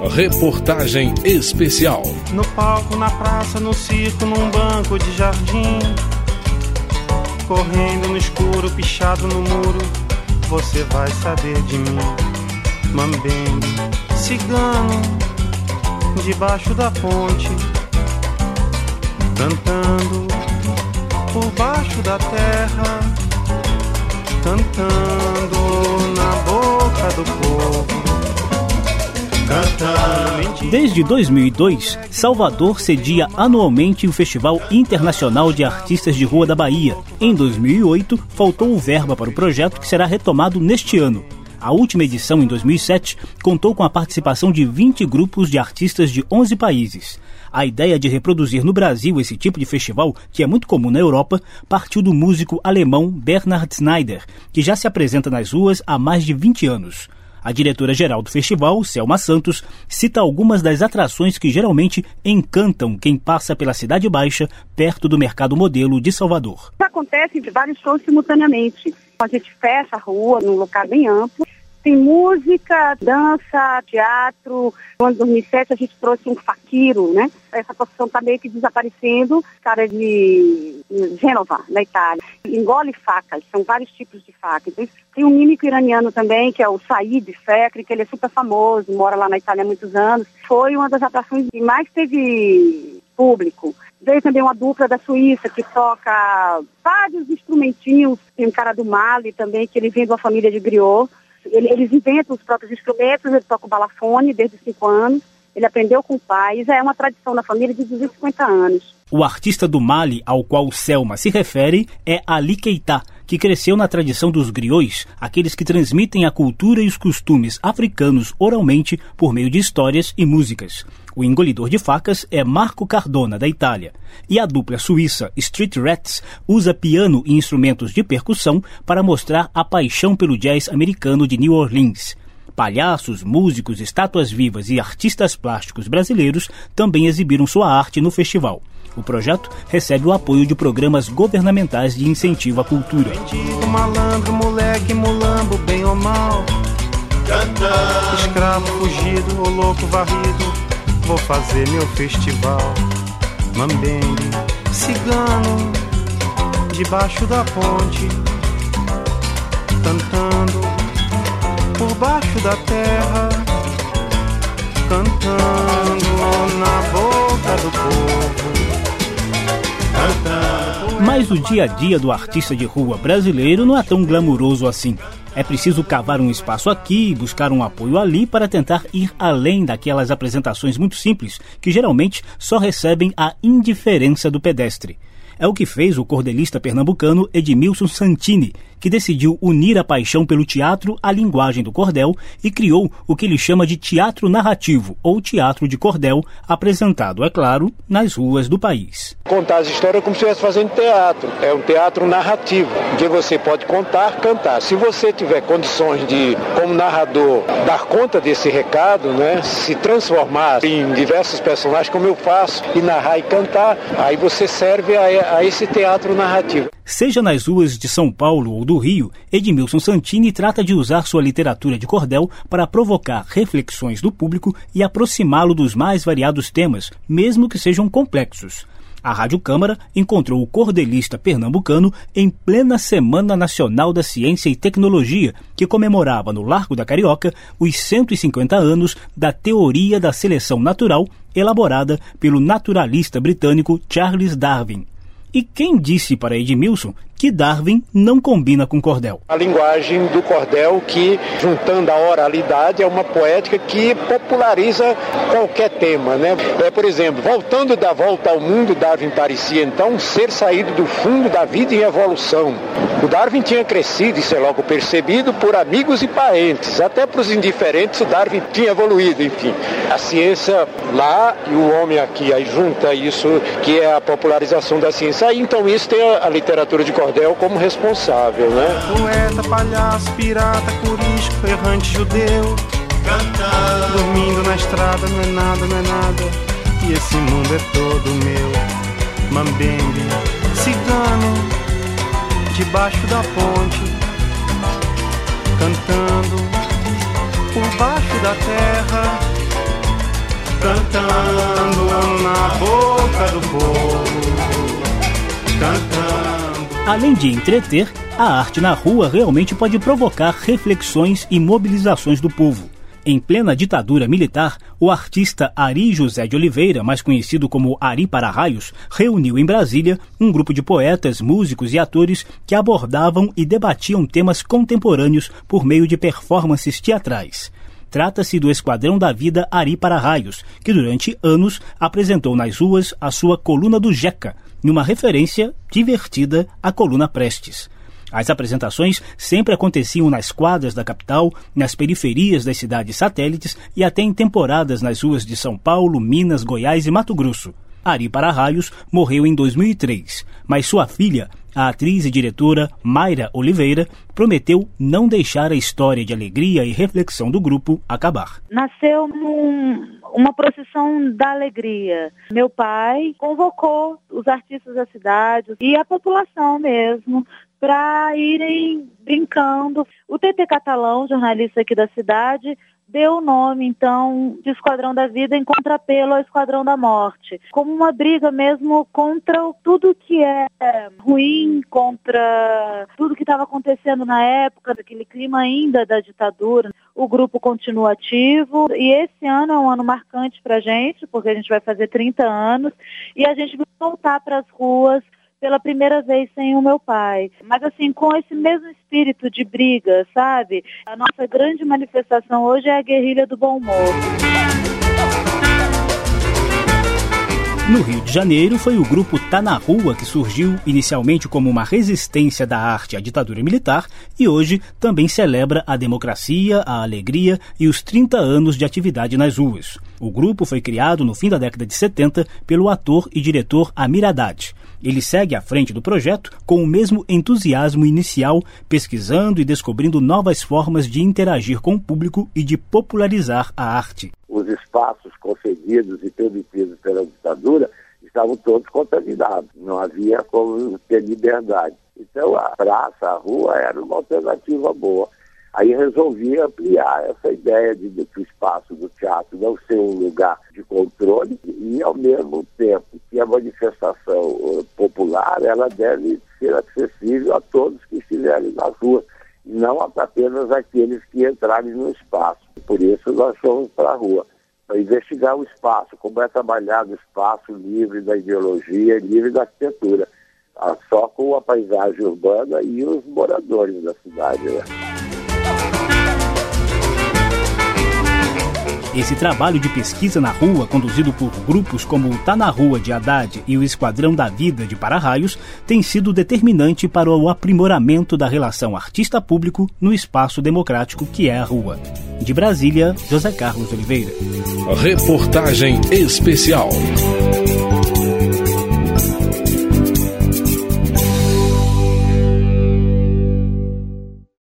Reportagem especial. No palco, na praça, no circo, num banco de jardim, correndo no escuro, pichado no muro, você vai saber de mim. Mambembe, cigano, debaixo da ponte, cantando por baixo da terra, cantando na boca do povo. Desde 2002, Salvador cedia anualmente o Festival Internacional de Artistas de Rua da Bahia. Em 2008, faltou verba para o projeto, que será retomado neste ano. A última edição, em 2007, contou com a participação de 20 grupos de artistas de 11 países. A ideia de reproduzir no Brasil esse tipo de festival, que é muito comum na Europa, partiu do músico alemão Bernhard Schneider, que já se apresenta nas ruas há mais de 20 anos. A diretora-geral do festival, Selma Santos, cita algumas das atrações que geralmente encantam quem passa pela Cidade Baixa, perto do Mercado Modelo de Salvador. Acontece vários shows simultaneamente. A gente fecha a rua num local bem amplo. Tem música, dança, teatro. No ano de 2007 a gente trouxe um faquiro, né? Essa profissão está meio que desaparecendo. Cara de Gênova, na Itália. Engole facas, são vários tipos de facas. Tem um mímico iraniano também, que é o Said Fekri, que ele é super famoso, mora lá na Itália há muitos anos. Foi uma das atrações que mais teve público. Veio também uma dupla da Suíça que toca vários instrumentinhos. Tem um cara do Mali também, que ele vem de uma família de griot. Eles inventam os próprios instrumentos, ele toca o balafone desde os 5 anos, ele aprendeu com o pai, já é uma tradição na família de 250 anos. O artista do Mali, ao qual Selma se refere, é Ali Keita, que cresceu na tradição dos griots, aqueles que transmitem a cultura e os costumes africanos oralmente por meio de histórias e músicas. O engolidor de facas é Marco Cardona, da Itália. E a dupla suíça Street Rats usa piano e instrumentos de percussão para mostrar a paixão pelo jazz americano de New Orleans. Palhaços, músicos, estátuas vivas e artistas plásticos brasileiros também exibiram sua arte no festival. O projeto recebe o apoio de programas governamentais de incentivo à cultura. Bandido, malandro, moleque, mulambo, bem ou mal, canta. Escravo fugido ou louco varrido, vou fazer meu festival. Mambembe, cigano, debaixo da ponte, cantando por baixo da terra, cantando na boca do povo. Mas o dia a dia do artista de rua brasileiro não é tão glamuroso assim. É preciso cavar um espaço aqui e buscar um apoio ali para tentar ir além daquelas apresentações muito simples que geralmente só recebem a indiferença do pedestre. É o que fez o cordelista pernambucano Edmilson Santini, que decidiu unir a paixão pelo teatro à linguagem do cordel e criou o que ele chama de teatro narrativo, ou teatro de cordel, apresentado, é claro, nas ruas do país. Contar as histórias como se estivesse fazendo teatro. É um teatro narrativo, que você pode contar, cantar. Se você tiver condições de, como narrador, dar conta desse recado, né, se transformar em diversos personagens, como eu faço, e narrar e cantar, aí você serve a esse teatro narrativo. Seja nas ruas de São Paulo ou do Rio, Edmilson Santini trata de usar sua literatura de cordel para provocar reflexões do público e aproximá-lo dos mais variados temas, mesmo que sejam complexos. A Rádio Câmara encontrou o cordelista pernambucano em plena Semana Nacional da Ciência e Tecnologia, que comemorava no Largo da Carioca os 150 anos da teoria da seleção natural, elaborada pelo naturalista britânico Charles Darwin. E quem disse para Edmilson que Darwin não combina com cordel? A linguagem do cordel que, juntando a oralidade, é uma poética que populariza qualquer tema, né? Por exemplo, voltando da volta ao mundo, Darwin parecia então um ser saído do fundo da vida em evolução. O Darwin tinha crescido, isso é logo percebido, por amigos e parentes. Até para os indiferentes o Darwin tinha evoluído, enfim. A ciência lá e o homem aqui, aí junta isso, que é a popularização da ciência. Aí então isso tem a literatura de cordel como responsável, né? Poeta, palhaço, pirata, corisco, errante judeu, cantando, dormindo na estrada, não é nada, não é nada, e esse mundo é todo meu. Mambembe, cigano, debaixo da ponte, cantando por baixo da terra, cantando na boca do povo, cantando. Além de entreter, a arte na rua realmente pode provocar reflexões e mobilizações do povo. Em plena ditadura militar, o artista Ari José de Oliveira, mais conhecido como Ari Para-Raios, reuniu em Brasília um grupo de poetas, músicos e atores que abordavam e debatiam temas contemporâneos por meio de performances teatrais. Trata-se do Esquadrão da Vida Ari Para-Raios, que durante anos apresentou nas ruas a sua Coluna do Jeca, numa referência divertida à Coluna Prestes. As apresentações sempre aconteciam nas quadras da capital, nas periferias das cidades satélites e até em temporadas nas ruas de São Paulo, Minas, Goiás e Mato Grosso. Ari Para-Raios morreu em 2003, mas sua filha, a atriz e diretora Mayra Oliveira, prometeu não deixar a história de alegria e reflexão do grupo acabar. Nasceu uma procissão da alegria. Meu pai convocou os artistas da cidade e a população mesmo para irem brincando. O TT Catalão, jornalista aqui da cidade, deu o nome, então, de Esquadrão da Vida em contrapelo ao Esquadrão da Morte, como uma briga mesmo contra tudo que é ruim, contra tudo que estava acontecendo na época, daquele clima ainda da ditadura. O grupo continua ativo e esse ano é um ano marcante para a gente, porque a gente vai fazer 30 anos e a gente vai voltar para as ruas pela primeira vez sem o meu pai. Mas assim, com esse mesmo espírito de briga, sabe? A nossa grande manifestação hoje é a guerrilha do bom humor. No Rio de Janeiro, foi o grupo Tá na Rua que surgiu inicialmente como uma resistência da arte à ditadura militar e hoje também celebra a democracia, a alegria e os 30 anos de atividade nas ruas. O grupo foi criado no fim da década de 70 pelo ator e diretor Amir Haddad. Ele segue à frente do projeto com o mesmo entusiasmo inicial, pesquisando e descobrindo novas formas de interagir com o público e de popularizar a arte. Os espaços concedidos e permitidos pela ditadura estavam todos contaminados, não havia como ter liberdade. Então a praça, a rua era uma alternativa boa. Aí resolvi ampliar essa ideia de que o espaço do teatro não ser um lugar de controle e, ao mesmo tempo, que a manifestação popular ela deve ser acessível a todos que estiverem nas ruas, e não apenas aqueles que entrarem no espaço. Por isso nós fomos para a rua, para investigar o espaço, como é trabalhado o espaço livre da ideologia, livre da arquitetura, só com a paisagem urbana e os moradores da cidade, né? Esse trabalho de pesquisa na rua, conduzido por grupos como o Tá na Rua de Haddad e o Esquadrão da Vida de Para-Raios, tem sido determinante para o aprimoramento da relação artista-público no espaço democrático que é a rua. De Brasília, José Carlos Oliveira. Reportagem especial.